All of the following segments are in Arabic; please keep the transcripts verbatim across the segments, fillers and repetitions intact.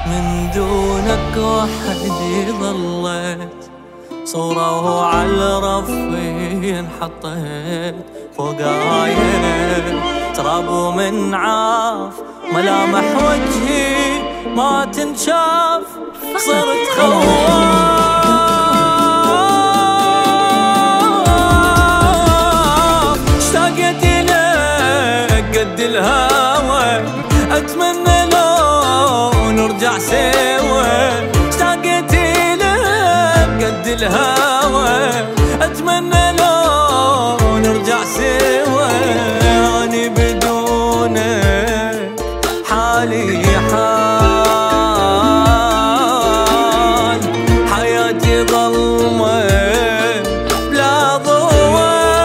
من دونك وحدي ظليت، صورة وعلى رفي انحطيت، فوق آية تراب ومن عاف، ملامح وجهي ما تنشاف، صرت خواف. اشتاقت لك قد الهوى، أتمنى لو نرجع سوا. اشتاقت لك قد الهوى، أتمنى لو نرجع سوا. أني بدونك حالي حال، حياتي ظلمة بلا ضوء.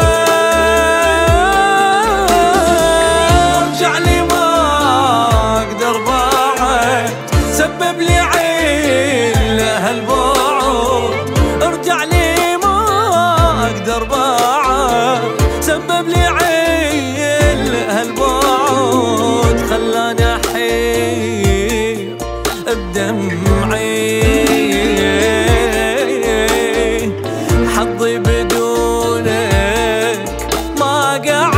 ارجع لي ما اقدر بعد، سبب لي عين هالبعد. ارجع لي ما اقدر بعد، سبب لي عين هالبعد. خلاني احير بدمعي، حظي بدونك ما قعد.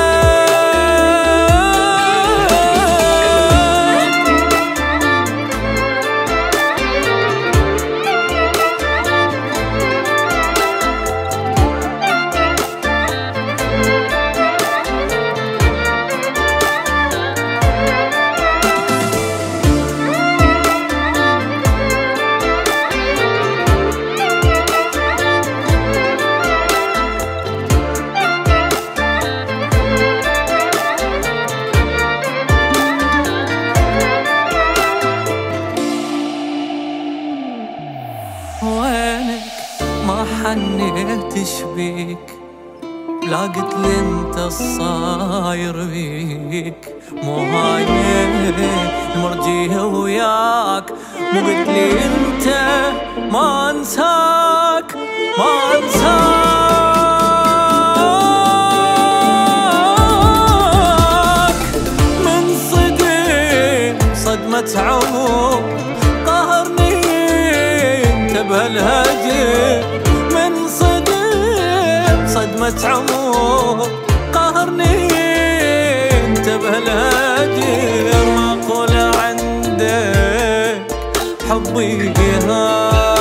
وينك ما حنيتش بيك، لا قلت لي انت الصاير بيك. مو هاي المرجية وياك، مو قلت لي انت ما انساك ما انساك. من صدق صدمة عمر قهرني بهالهجر، من صدق صدمة عمر قهرني انت بهالهجر. ما اقول عندك حبي هاي